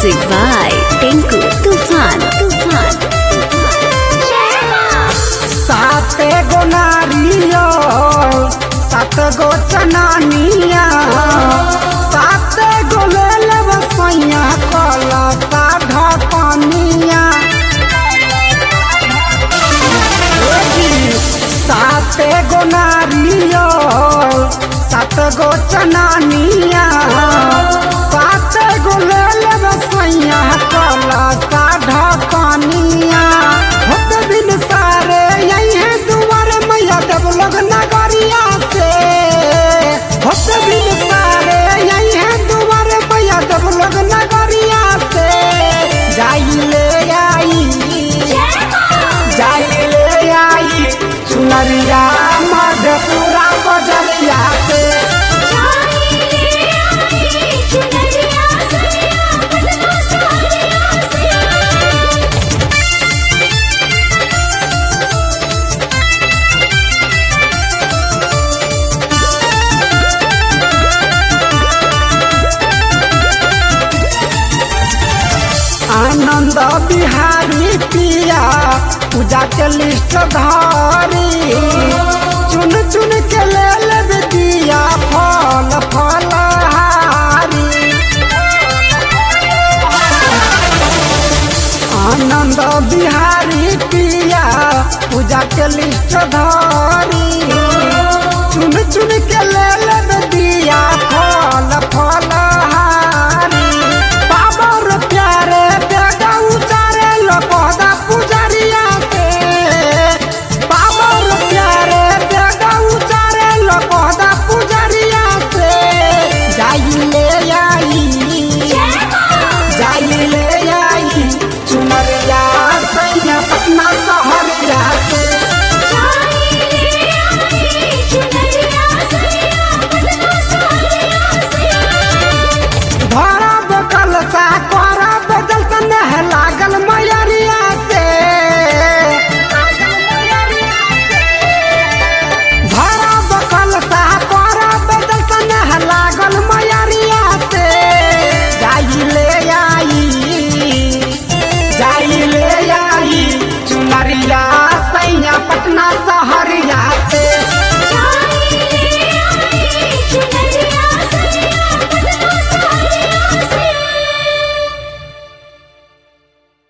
Music by Tinku Tufan. सात गो नारियो सात गो चनानिया सात गो लेल बसैया कला साढ़ा पानिया सात गो नारियो सात गो चनानिया सात गो लेल बसैया कला साढ़ा पानिया होत बिन सारे लोग नगरिया से होत बिन सारे यही है दुआर पैया जब लोग नगरिया से जाई ले आई चुनरिया मधेपुरा बजरिया से आनंद बिहारी पिया पूजा के लिस्ट धारी चुन चुन के ले लेब दिया फल फलहारी आनंद बिहारी पिया पूजा के लिस्ट धारी चुन चुन के ले लेब